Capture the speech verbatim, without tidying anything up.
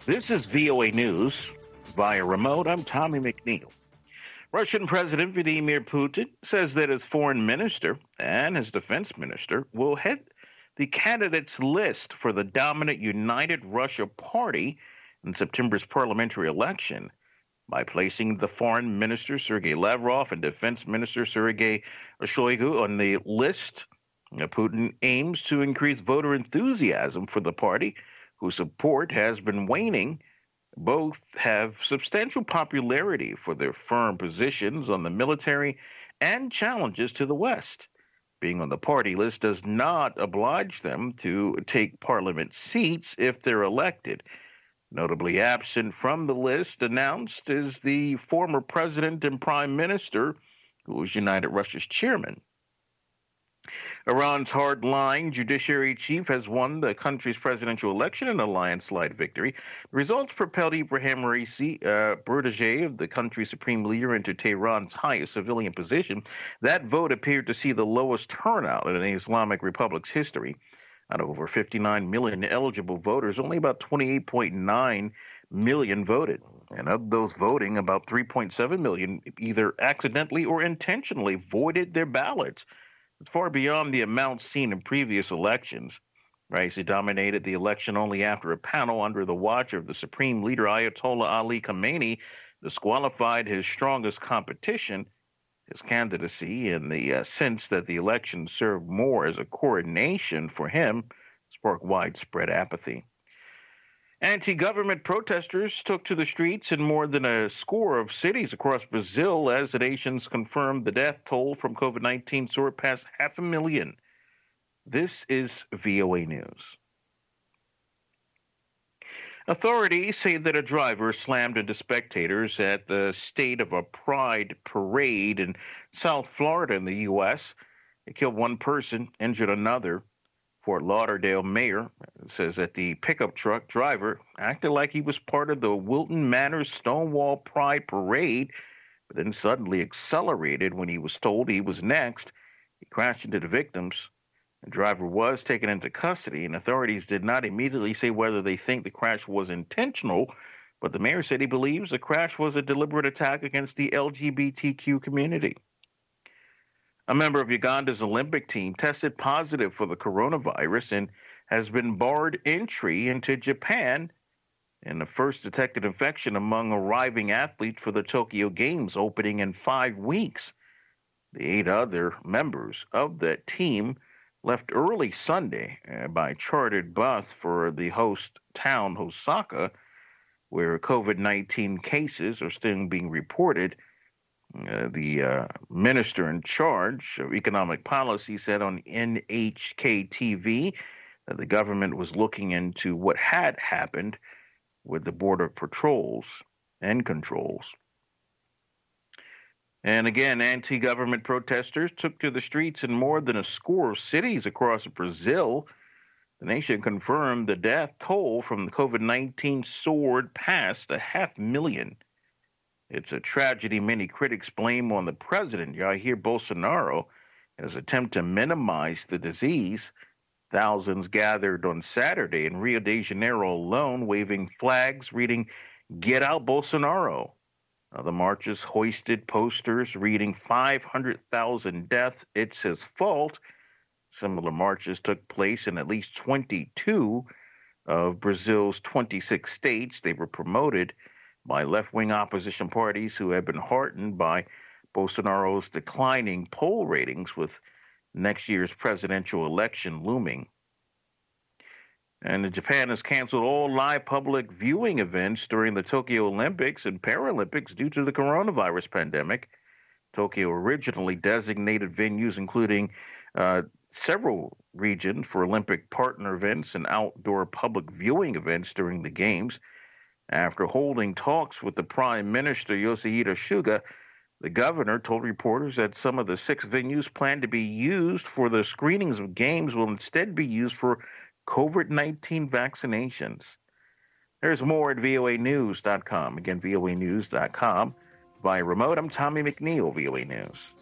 This is V O A News via remote. I'm Tommy McNeil. Russian President Vladimir Putin says that his foreign minister and his defense minister will head the candidates list for the dominant United Russia Party in September's parliamentary election by placing the foreign minister Sergei Lavrov and defense minister Sergei Shoigu on the list. Putin aims to increase voter enthusiasm for the party, whose support has been waning. Both have substantial popularity for their firm positions on the military and challenges to the West. Being on the party list does not oblige them to take parliament seats if they're elected. Notably absent from the list announced is the former president and prime minister, who was United Russia's chairman. Iran's hard-line judiciary chief has won the country's presidential election in a landslide victory. The results propelled Ibrahim Raisi, uh, protege of the country's supreme leader, into Tehran's highest civilian position. That vote appeared to see the lowest turnout in the Islamic Republic's history. Out of over fifty-nine million eligible voters, only about twenty-eight point nine million voted. And of those voting, about three point seven million either accidentally or intentionally voided their ballots. It's far beyond the amount seen in previous elections. Raisi dominated the election only after a panel under the watch of the Supreme Leader Ayatollah Ali Khamenei disqualified his strongest competition. His candidacy, in the uh, sense that the election served more as a coronation for him, sparked widespread apathy. Anti-government protesters took to the streets in more than a score of cities across Brazil as the nations confirmed the death toll from COVID nineteen soared past half a million. This is V O A News. Authorities say that a driver slammed into spectators at the State of a Pride parade in South Florida in the U S It killed one person, injured another. Fort Lauderdale mayor says that the pickup truck driver acted like he was part of the Wilton Manor Stonewall Pride parade, but then suddenly accelerated when he was told he was next. He crashed into the victims. The driver was taken into custody, and authorities did not immediately say whether they think the crash was intentional, but the mayor said he believes the crash was a deliberate attack against the L G B T Q community. A member of Uganda's Olympic team tested positive for the coronavirus and has been barred entry into Japan in the first detected infection among arriving athletes for the Tokyo Games opening in five weeks. The eight other members of that team left early Sunday uh, by chartered bus for the host town, Osaka, where COVID nineteen cases are still being reported. Uh, the uh, minister in charge of economic policy said on N H K T V that the government was looking into what had happened with the border patrols and controls. And again, anti-government protesters took to the streets in more than a score of cities across Brazil. The nation confirmed the death toll from the COVID nineteen soared past a half million. It's a tragedy many critics blame on the president, Jair Bolsonaro, in his attempt to minimize the disease. Thousands gathered on Saturday in Rio de Janeiro alone, waving flags reading, "Get out Bolsonaro." The marches hoisted posters reading five hundred thousand deaths, it's his fault. Similar marches took place in at least twenty-two of Brazil's twenty-six states. They were promoted by left-wing opposition parties who have been heartened by Bolsonaro's declining poll ratings with next year's presidential election looming. And Japan has canceled all live public viewing events during the Tokyo Olympics and Paralympics due to the coronavirus pandemic. Tokyo originally designated venues including uh, several regions for Olympic partner events and outdoor public viewing events during the Games. After holding talks with the Prime Minister Yoshihide Suga, the governor told reporters that some of the six venues planned to be used for the screenings of games will instead be used for COVID nineteen vaccinations. There's more at V O A news dot com. Again, V O A news dot com. By remote, I'm Tommy McNeil, V O A News.